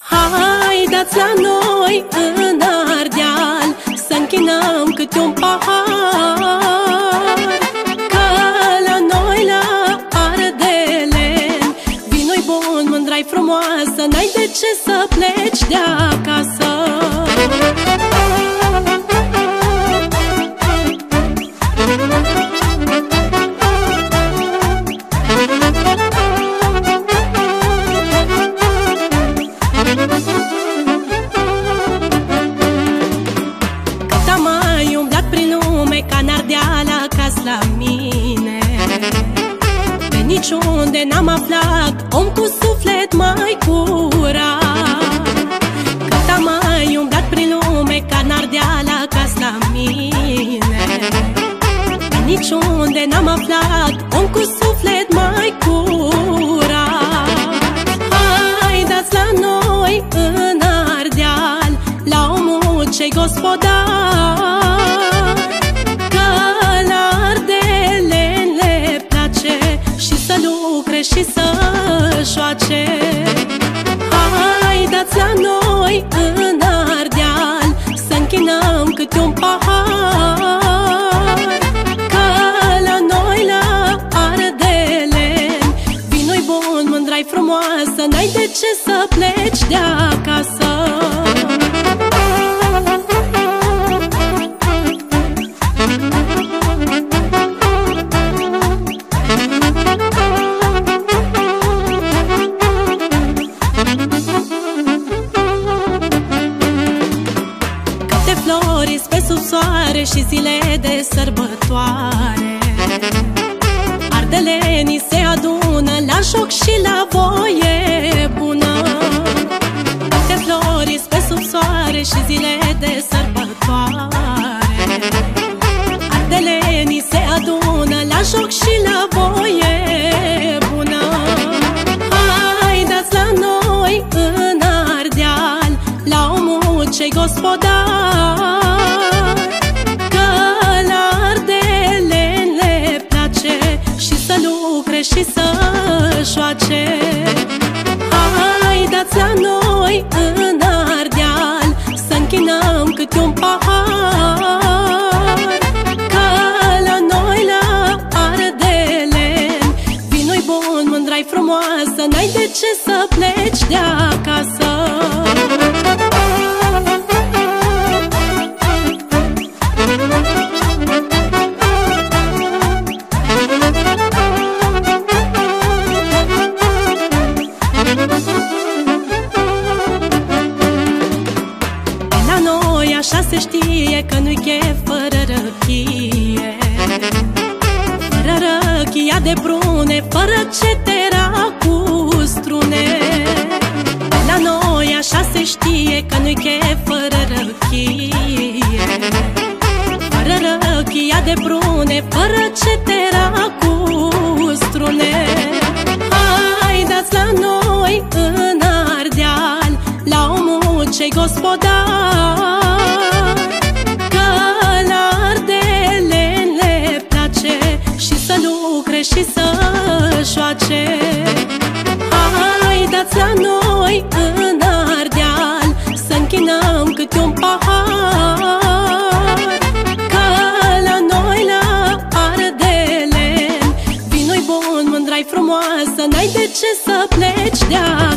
Haideți la noi în Ardeal să închinăm câte un pahar, că la noi la Ardeleni vinul-i bun, mândra-i frumoasă, n-ai de ce să pleci de acasă. Ca în Ardeal acasă la mine, pe niciunde n-am aflat om cu suflet mai curat. Cât am mai umblat prin lume, ca în Ardeal acasă la mine, pe niciunde n-am aflat om cu suflet mai curat. Haideți la noi în Ardeal, la omul ce-i gospodar, și să joace. Haideți la noi în Ardeal să închinăm câte un pahar, că la noi la Ardeleni vinul-i bun, mândra-i frumoasă, n-ai de ce să pleci de acasă. Pe sub soare și zile de sărbătoare, ardelenii se adună la joc și la voie bună. Câte flori pe sub soare și zile de sărbătoare, ardelenii se adună la joc și la voie bună. Haideți la noi în Ardeal, la omul ce-i gospodar, și să joace. Haideți la noi în Ardeal să închinăm câte un pahar, că la noi la Ardeleni vinul-i bun, mândra-i frumoasă, n-ai de ce să pleci de acasă. Așa se știe că nu-i chef fără răchie, fără răchia de prune, fără cetera cu strune. La noi așa se știe că nu-i chef fără răchie, fără răchia de prune, fără cetera cu strune. Haideți la noi în Ardeal, la omul ce-i gospodar, și să joace. Haideți la noi în Ardeal să închinăm câte un pahar, că la noi la Ardeleni vinul-i bun, mândra-i frumoasă, n-ai de ce să pleci de acasă.